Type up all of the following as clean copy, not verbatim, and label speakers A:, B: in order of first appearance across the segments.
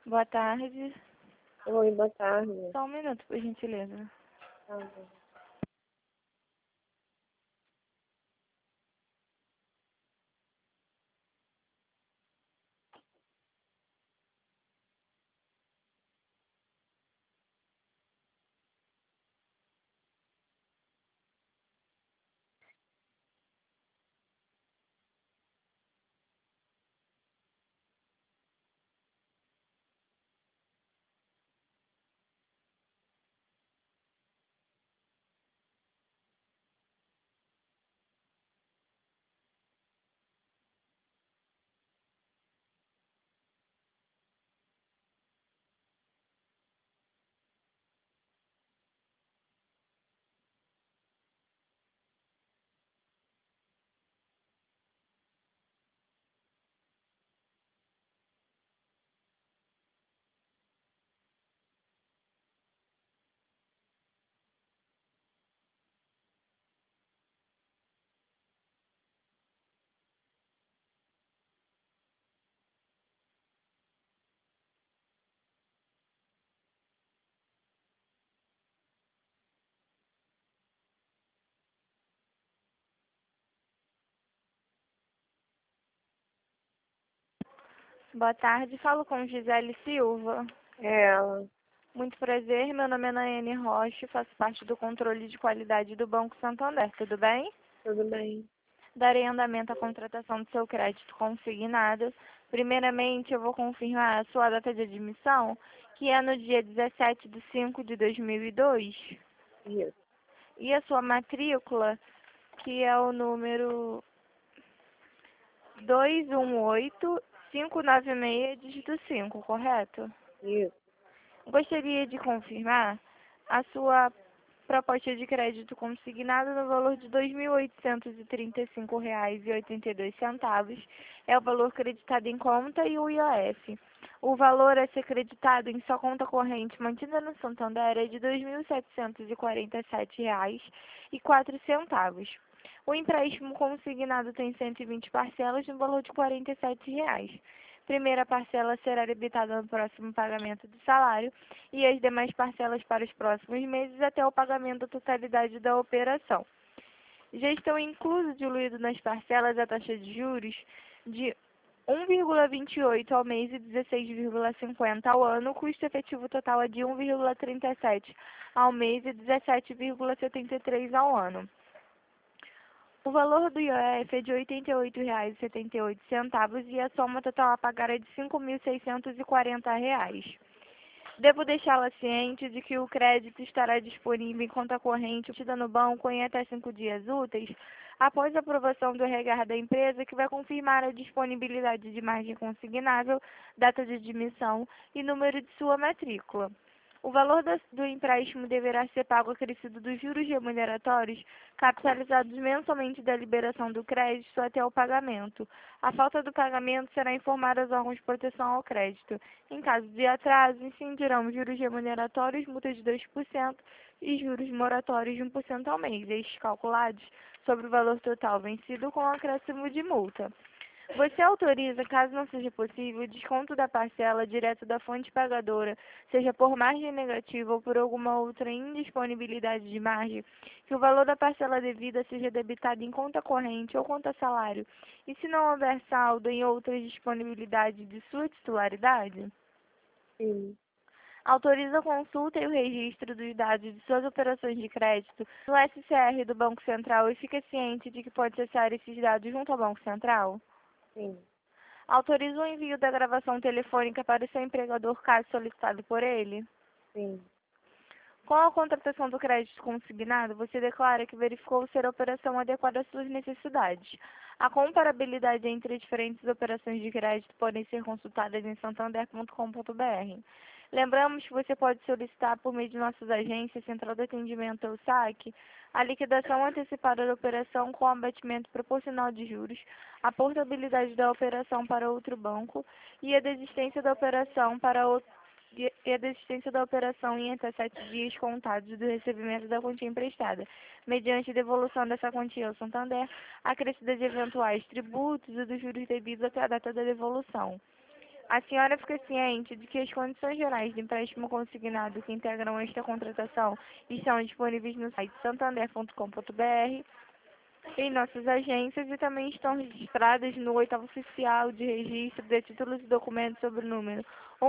A: Boa tarde.
B: Oi, boa tarde.
A: Só um minuto, por gentileza.
B: Tá bom.
A: Boa tarde, falo com Gisele Silva.
B: É ela.
A: Muito prazer, meu nome é Nayane Rocha, faço parte do controle de qualidade do Banco Santander, tudo bem?
B: Tudo bem?
A: Darei andamento à contratação do seu crédito consignado. Primeiramente, eu vou confirmar a sua data de admissão, que é no dia 17 de 5 de 2002,
B: Isso.
A: e a sua matrícula, que é o número 218596, dígito 5, correto?
B: Isso.
A: Gostaria de confirmar a sua proposta de crédito consignada no valor de R$ 2.835,82. É o valor creditado em conta e o IOF. O valor a ser creditado em sua conta corrente mantida no Santander é de R$ 2.747,04. O empréstimo consignado tem 120 parcelas no valor de R$ 47. Primeira parcela será debitada no próximo pagamento do salário e as demais parcelas para os próximos meses até o pagamento da totalidade da operação. Já estão inclusos, diluído nas parcelas, a taxa de juros de 1,28 ao mês e 16,50 ao ano. O custo efetivo total é de 1,37 ao mês e 17,73 ao ano. O valor do IOF é de R$ 88,78 e a soma total a pagar é de R$ 5.640. Devo deixá-la ciente de que o crédito estará disponível em conta corrente obtida no banco em até 5 dias úteis, após a aprovação do RH da empresa, que vai confirmar a disponibilidade de margem consignável, data de admissão e número de sua matrícula. O valor do empréstimo deverá ser pago acrescido dos juros remuneratórios capitalizados mensalmente da liberação do crédito até o pagamento. A falta do pagamento será informada aos órgãos de proteção ao crédito. Em caso de atraso, incidirão juros remuneratórios, multas de 2% e juros moratórios de 1% ao mês, estes calculados sobre o valor total vencido com acréscimo de multa. Você autoriza, caso não seja possível, o desconto da parcela direto da fonte pagadora, seja por margem negativa ou por alguma outra indisponibilidade de margem, que o valor da parcela devida seja debitado em conta corrente ou conta salário, e se não houver saldo em outras disponibilidades de sua titularidade?
B: Sim.
A: Autoriza a consulta e o registro dos dados de suas operações de crédito no SCR do Banco Central e fica ciente de que pode acessar esses dados junto ao Banco Central?
B: Sim.
A: Autoriza o envio da gravação telefônica para o seu empregador caso solicitado por ele?
B: Sim.
A: Com a contratação do crédito consignado, você declara que verificou ser a operação adequada às suas necessidades. A comparabilidade entre diferentes operações de crédito podem ser consultadas em santander.com.br. Lembramos que você pode solicitar por meio de nossas agências, Central de Atendimento ou SAC, a liquidação antecipada da operação com abatimento proporcional de juros, a portabilidade da operação para outro banco e a desistência da operação em até 7 dias contados do recebimento da quantia emprestada, mediante devolução dessa quantia ao Santander, acrescida de eventuais tributos e dos juros devidos até a data da devolução. A senhora fica ciente de que as condições gerais de empréstimo consignado que integram esta contratação estão disponíveis no site santander.com.br, em nossas agências e também estão registradas no 8º Oficial de Registro de Títulos e Documentos sob o número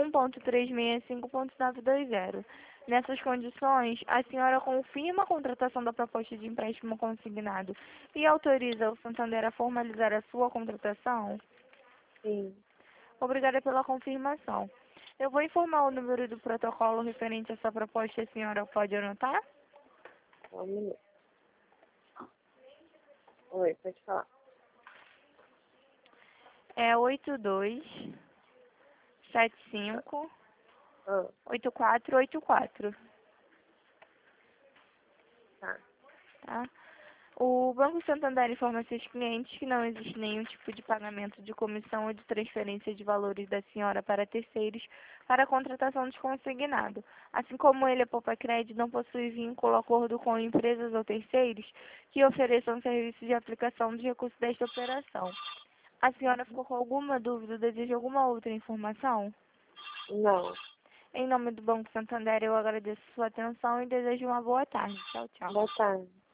A: 1.365.920. Nessas condições, a senhora confirma a contratação da proposta de empréstimo consignado e autoriza o Santander a formalizar a sua contratação?
B: Sim.
A: Obrigada pela confirmação. Eu vou informar o número do protocolo referente a essa proposta, a senhora pode anotar?
B: Só um minuto. Oi, pode falar.
A: É 8275
B: Ah,
A: 8484,
B: tá.
A: tá? O Banco Santander informa seus clientes que não existe nenhum tipo de pagamento de comissão ou de transferência de valores da senhora para terceiros para a contratação de consignado. Assim como ele, a Poupa Crédito, não possui vínculo ou acordo com empresas ou terceiros que ofereçam serviços de aplicação de recursos desta operação. A senhora ficou com alguma dúvida ou deseja alguma outra informação?
B: Não.
A: Em nome do Banco Santander, eu agradeço sua atenção e desejo uma boa tarde. Tchau, tchau.
B: Boa tarde.